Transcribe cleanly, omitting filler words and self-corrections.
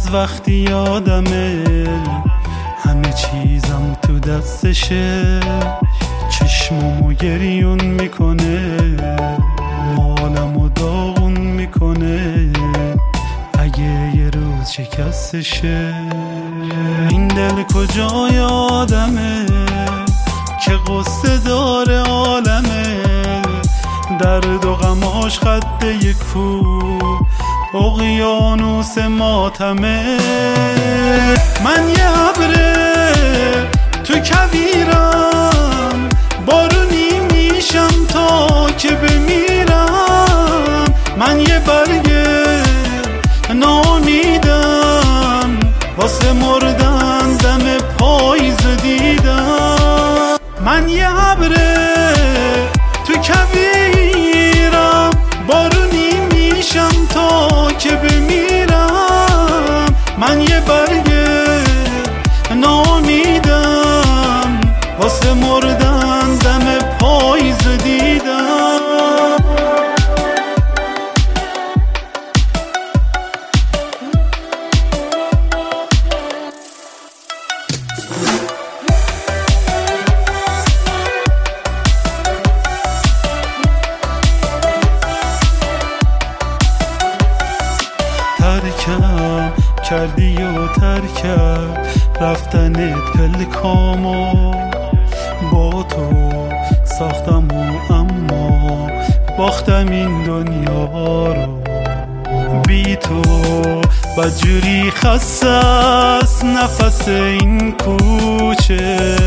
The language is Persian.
از وقتی یادمه همه چیزم تو دستشه، چشممو گریون میکنه، حالمو داغون میکنه اگه یه روز شکستشه. این دل کجای آدمه که قصه داره عالمه، درد و غماش خط یک کوه اقیانوس ماتمه. من یه ابره تو کویرم، بارونی میشم تا که بمیرم. من یه برگه نامیدم واسه مردن دم پاییز دیدم. من یه ابره تو کویرم، بارونی میشم تا که بمیرم. من یه برگه نامیدم واسه مردن دم پاییز دیدم. ترکم کردی و ترکم رفتنت پلکامو، با تو ساختم و اما باختم این دنیا رو. بی تو بدجوری خسته است نفس این کوچه،